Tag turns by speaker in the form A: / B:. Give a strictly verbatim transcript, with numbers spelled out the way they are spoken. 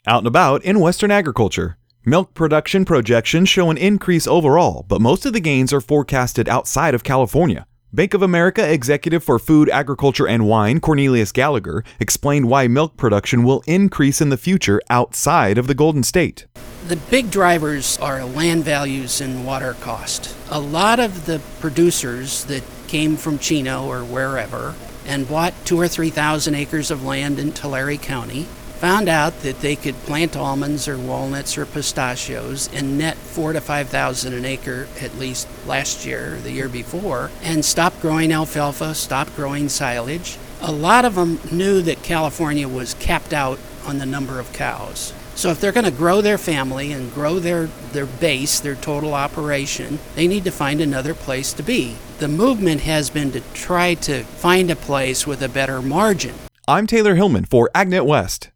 A: Out and about in Western agriculture. Milk production projections show an increase overall, but most of the gains are forecasted outside of California. Bank of America executive for Food, Agriculture, and Wine, Cornelius Gallagher, explained why milk production will increase in the future outside of the Golden State.
B: The big drivers are land values and water cost. A lot of the producers that came from Chino or wherever and bought two or three thousand acres of land in Tulare County found out that they could plant almonds or walnuts or pistachios and net four to five thousand an acre at least last year or the year before, and stop growing alfalfa, stop growing silage. A lot of them knew that California was capped out on the number of cows. So if they're going to grow their family and grow their, their base, their total operation, they need to find another place to be. The movement has been to try to find a place with a better margin.
A: I'm Taylor Hillman for AgNet West.